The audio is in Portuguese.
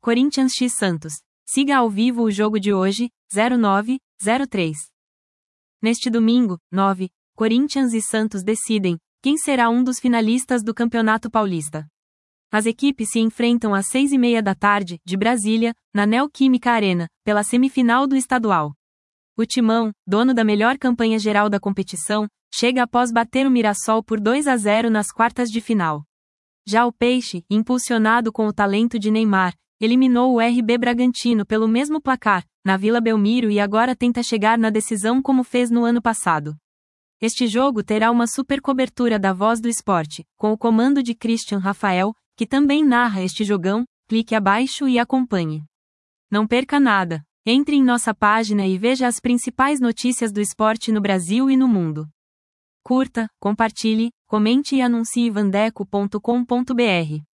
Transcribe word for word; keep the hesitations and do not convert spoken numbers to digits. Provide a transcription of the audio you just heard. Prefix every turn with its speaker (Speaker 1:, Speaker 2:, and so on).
Speaker 1: Corinthians x Santos. Siga ao vivo o jogo de hoje, zero nove, zero três. Neste domingo, nove, Corinthians e Santos decidem quem será um dos finalistas do Campeonato Paulista. As equipes se enfrentam às seis e meia da tarde, de Brasília, na Neoquímica Arena, pela semifinal do estadual. O Timão, dono da melhor campanha geral da competição, chega após bater o Mirassol por dois a zero nas quartas de final. Já o Peixe, impulsionado com o talento de Neymar, eliminou o R B Bragantino pelo mesmo placar, na Vila Belmiro, e agora tenta chegar na decisão como fez no ano passado. Este jogo terá uma super cobertura da Voz do Esporte, com o comando de Christian Rafael, que também narra este jogão. Clique abaixo e acompanhe. Não perca nada. Entre em nossa página e veja as principais notícias do esporte no Brasil e no mundo. Curta, compartilhe, comente e anuncie vandeco ponto com ponto br.